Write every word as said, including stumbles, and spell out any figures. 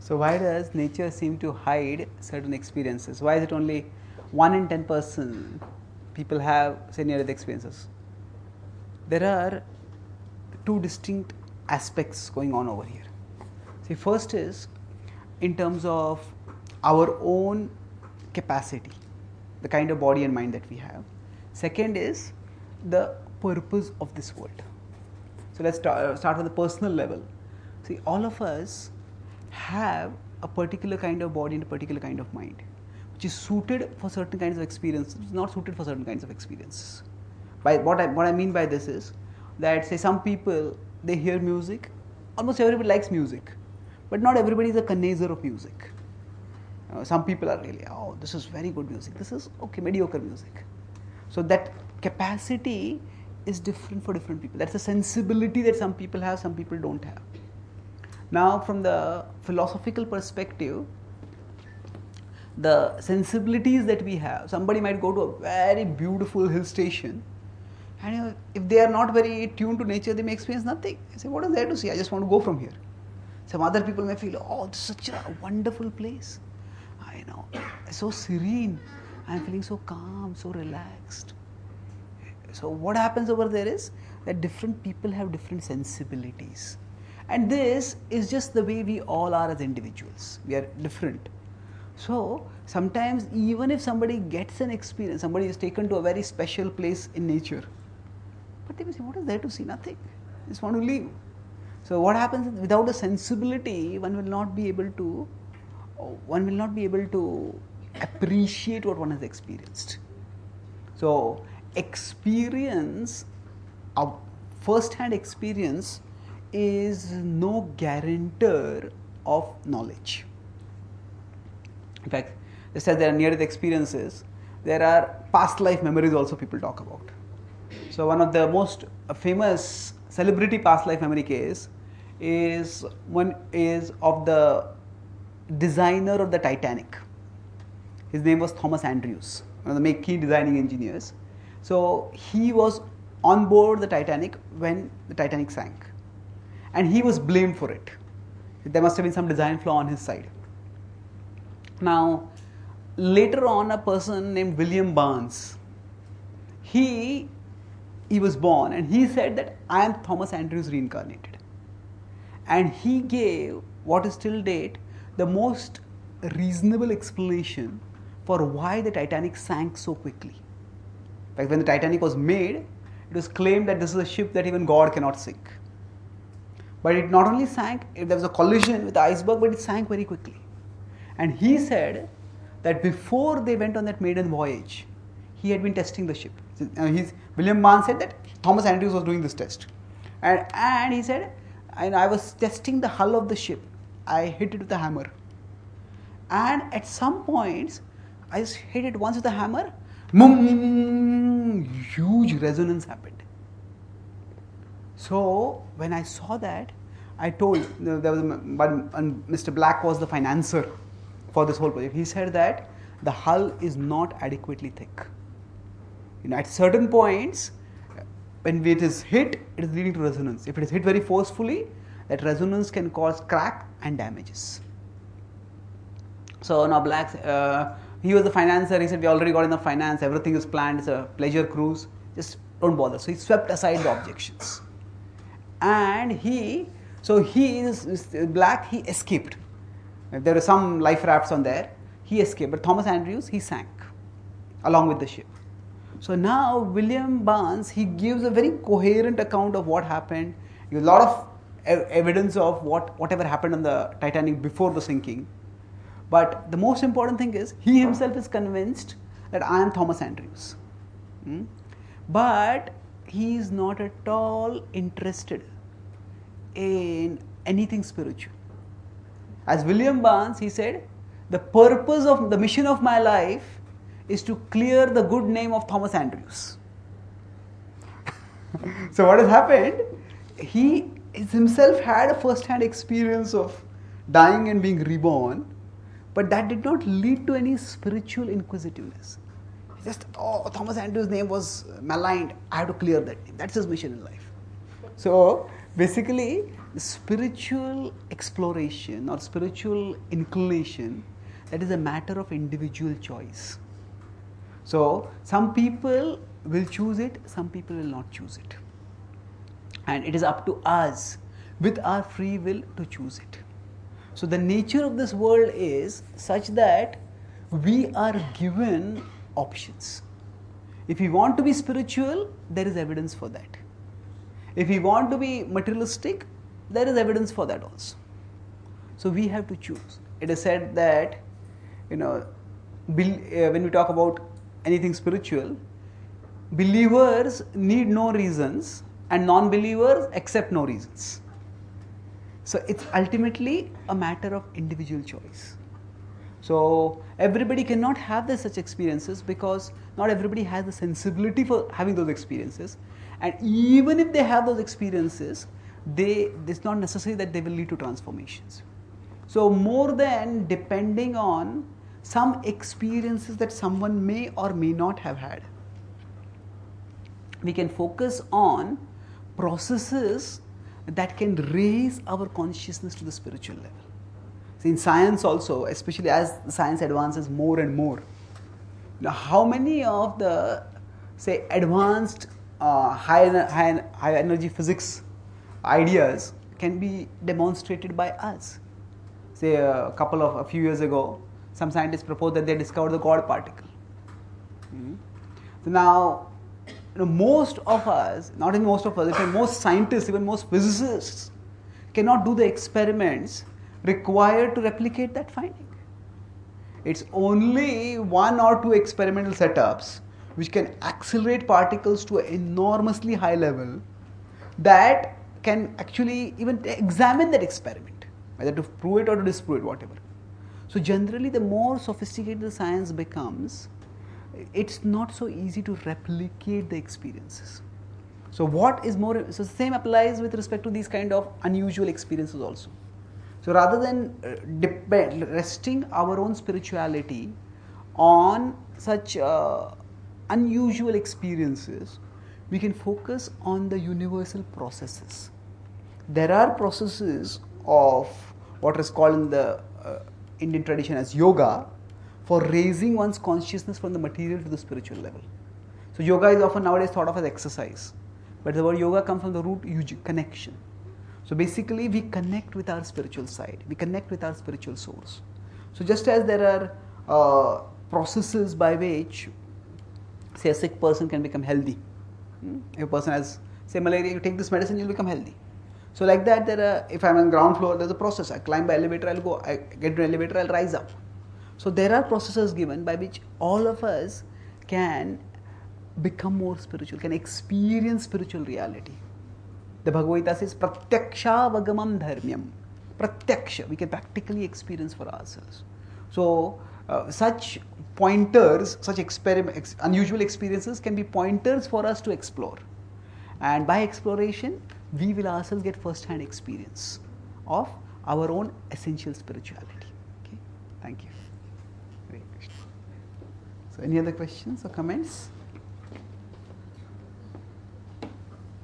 So why does nature seem to hide certain experiences? Why is it only one in ten person people have say near-death experiences? There are two distinct aspects going on over here. See, first is in terms of our own capacity, the kind of body and mind that we have. Second is the purpose of this world. So let's start, start with the personal level. See, all of us have a particular kind of body and a particular kind of mind, which is suited for certain kinds of experiences, which is not suited for certain kinds of experiences. By what I what I mean by this is that, say, some people, they hear music. Almost everybody likes music, but not everybody is a connoisseur of music. Uh, some people are really, oh, this is very good music. This is okay, mediocre music. So that capacity is different for different people. That's a sensibility that some people have, some people don't have. Now, from the philosophical perspective, the sensibilities that we have, somebody might go to a very beautiful hill station, and you know, if they are not very tuned to nature, they may experience nothing. They say, what is there to see? I just want to go from here. Some other people may feel, oh, this is such a wonderful place. I know, it's so serene. I'm feeling so calm, so relaxed. So what happens over there is that different people have different sensibilities. And this is just the way we all are as individuals. We are different. So sometimes even if somebody gets an experience, somebody is taken to a very special place in nature, but they will say, what is there to see? Nothing. I just want to leave. So what happens is, without a sensibility, one will not be able to, one will not be able to appreciate what one has experienced. So experience, a first-hand experience, is no guarantor of knowledge. In fact, just as there are near-death experiences, there are past life memories also people talk about. So one of the most famous celebrity past life memory case is one is of the designer of the Titanic. His name was Thomas Andrews, one of the key designing engineers. So he was on board the Titanic when the Titanic sank, and he was blamed for it. There must have been some design flaw on his side. Now, later on, a person named William Barnes, he, he was born, and he said that I am Thomas Andrews reincarnated. And he gave what is till date the most reasonable explanation for why the Titanic sank so quickly. In fact, when the Titanic was made, it was claimed that this is a ship that even God cannot sink. But it not only sank, there was a collision with the iceberg, but it sank very quickly. And he said that before they went on that maiden voyage, he had been testing the ship. Uh, he's, William Barnes said that Thomas Andrews was doing this test. And, and he said, and I was testing the hull of the ship. I hit it with a hammer. And at some points, I just hit it once with a hammer, boom, huge resonance happened. So when I saw that, I told, there was one, Mister Black was the financier for this whole project. He said that the hull is not adequately thick. You know, at certain points, when it is hit, it is leading to resonance. If it is hit very forcefully, that resonance can cause crack and damages. So now Black, uh, he was the financier. He said, we already got enough finance. Everything is planned. It's a pleasure cruise. Just don't bother. So he swept aside the objections. And he, so he is, is Black, he escaped. There were some life rafts on there. He escaped. But Thomas Andrews, he sank along with the ship. So now William Barnes, he gives a very coherent account of what happened. He gives a lot of ev- evidence of what whatever happened on the Titanic before the sinking. But the most important thing is, he himself is convinced that I am Thomas Andrews. Hmm? But he is not at all interested in anything spiritual. As William Barnes, he said, the purpose of the mission of my life is to clear the good name of Thomas Andrews. So what has happened? He himself had a first-hand experience of dying and being reborn, but that did not lead to any spiritual inquisitiveness. Just, oh, Thomas Andrews' name was maligned, I have to clear that name. That's his mission in life. So Basically, spiritual exploration or spiritual inclination, that is a matter of individual choice. So, some people will choose it, some people will not choose it. And it is up to us with our free will to choose it. So, the nature of this world is such that we are given options. If we want to be spiritual, there is evidence for that. If we want to be materialistic, there is evidence for that also. So we have to choose. It is said that, you know, when we talk about anything spiritual, believers need no reasons and non-believers accept no reasons. So it's ultimately a matter of individual choice. So everybody cannot have the such experiences because not everybody has the sensibility for having those experiences. And even if they have those experiences, they, it's not necessary that they will lead to transformations. So more than depending on some experiences that someone may or may not have had, we can focus on processes that can raise our consciousness to the spiritual level. So in science also, especially as science advances more and more, now how many of the, say, advanced uh, high, high, high energy physics ideas can be demonstrated by us? Say a couple of, a few years ago, some scientists proposed that they discovered the God particle. Mm-hmm. So now, you know, most of us, not even most of us, even most scientists, even most physicists cannot do the experiments required to replicate that finding. It's only one or two experimental setups which can accelerate particles to an enormously high level that can actually even examine that experiment, whether to prove it or to disprove it, whatever. So generally, the more sophisticated the science becomes, it's not so easy to replicate the experiences. So what is more, so the same applies with respect to these kind of unusual experiences also. So rather than uh, depend, resting our own spirituality on such uh, unusual experiences, we can focus on the universal processes. There are processes of what is called in the uh, Indian tradition as yoga for raising one's consciousness from the material to the spiritual level. So yoga is often nowadays thought of as exercise, but the word yoga comes from the root yuj, connection. So basically we connect with our spiritual side, we connect with our spiritual source. So just as there are uh, processes by which, say, a sick person can become healthy. Hmm? If a person has, say, malaria, you take this medicine, you'll become healthy. So like that, there are, if I'm on ground floor, there's a process. I climb by elevator, I'll go, I get to an elevator, I'll rise up. So there are processes given by which all of us can become more spiritual, can experience spiritual reality. The Bhagavad Gita says, Pratyaksha Vagamam Dharmyam. Pratyaksha, we can practically experience for ourselves. So uh, such pointers, such experiment, ex- unusual experiences can be pointers for us to explore. And by exploration, we will ourselves get first-hand experience of our own essential spirituality. Okay, thank you. Hare Krishna. So any other questions or comments?